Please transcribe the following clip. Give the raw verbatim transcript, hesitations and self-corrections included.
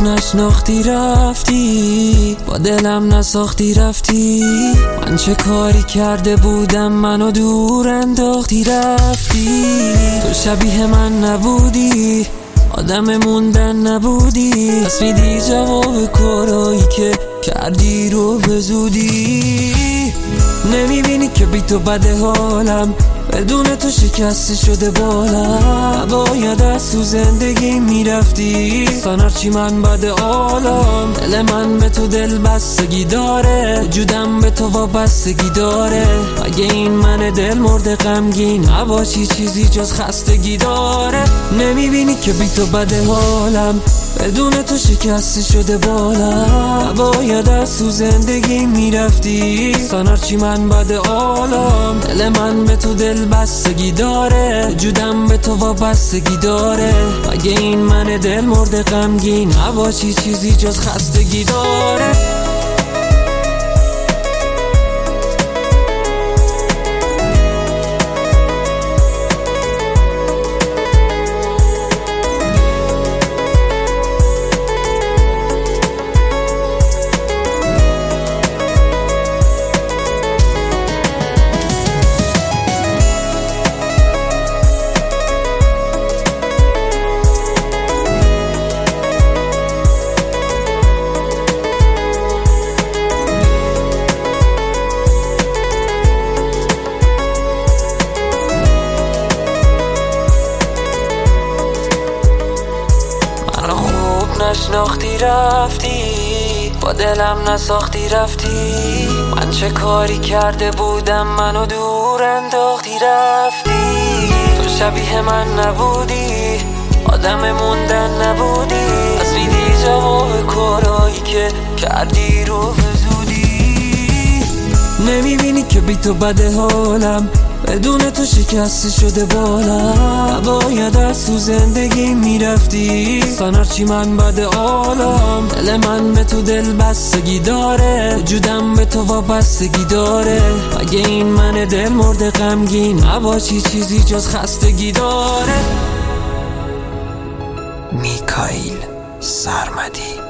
نشناختی رفتی، با دلم نساختی رفتی. من چه کاری کرده بودم منو دور انداختی رفتی. تو شبیه من نبودی، آدم موندن نبودی. پس میدی جواب کارایی که کردی رو به زودی. نمیبینی که بی تو بده حالم، بدون تو شکسته شده بالم. باید از تو زندگی میرفتی، سانرچی من بده عالم. دل من به تو دل بستگی داره، وجودم به تو وابستگی داره. اگه این من دل مرده غمگین نباشی، چیزی جز خستگی داره. نمیبینی که بی تو بده حالم، بدون تو شکسته شده بالم. باید از تو زندگی میرفتی، سانرچی من بده عالم. دل من به تو دل بستگی داره، وجودم به تو وابستگی داره. اگه این من دل مرده غمگین نباشی، چیزی جز خستگی داره. نشناختی رفتی، با دلم نساختی رفتی. من چه کاری کرده بودم منو دور انداختی رفتی. تو شبیه من نبودی، آدم موندن نبودی. از میدی جواب کارایی که کردی رو به زودی. نمیبینی که بی تو بده حالم، بدون تو شکسته شده بالم. باید از تو زندگی میرفتی، سانرچی من بده عالم. دل من به تو دل بستگی داره، وجودم به تو وابستگی داره. اگه این من دل مرده غمگین نباشی، چیزی جز خستگی داره. میکائیل سرمدی.